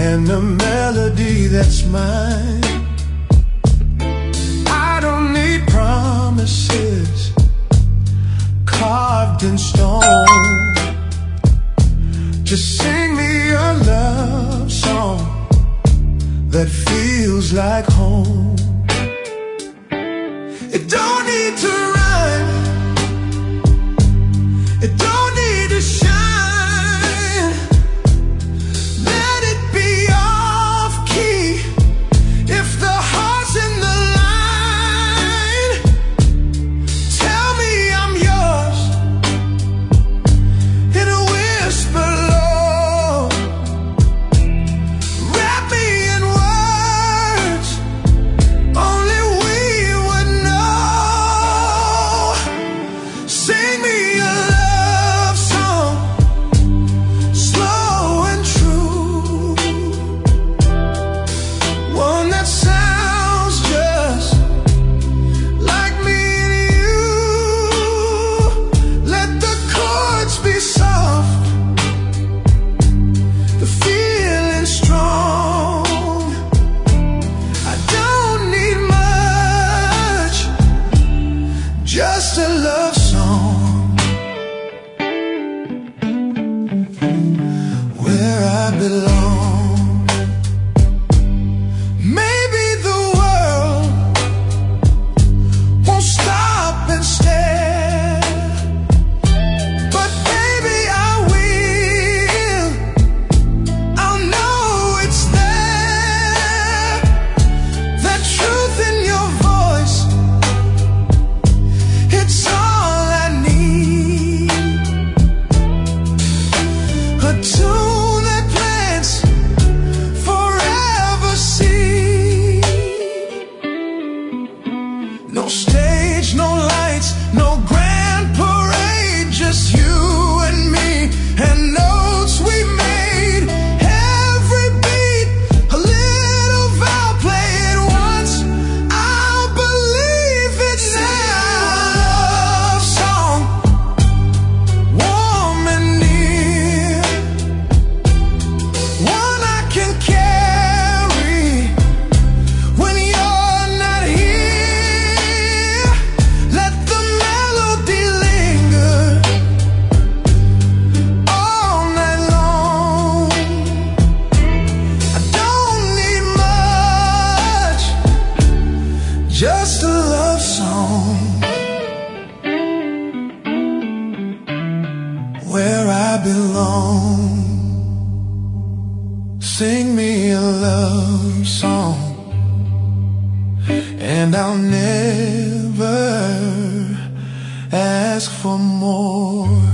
and a melody that's mine. I don't need promises carved in stone. Just sing me a love song that feels like home. It don't need to rhyme, it don't need to shine. Let it be off key if the heart's in the line. Tell me I'm yours in a whisper low. Wrap me in words only we would know. Sing me a love song, slow and true, one that sounds just like me and you. Let the chords be soft, the feeling strong. I don't need much, just a love song. Where I belong. Maybe the world won't stop and stare, but baby I will. I'll know it's there. That truth in your voice, it's all I need. A tune that plants forever seed. No stage, no lights, no grand parade, just you and me and notes we made. Every beat, a little vow, play it once, I'll believe it now. Love song, warm and near, one I can carry when you're not here. Let the melody linger all night long. I don't need much, just a love song. Where I belong. Sing me a love song, and I'll never ask for more.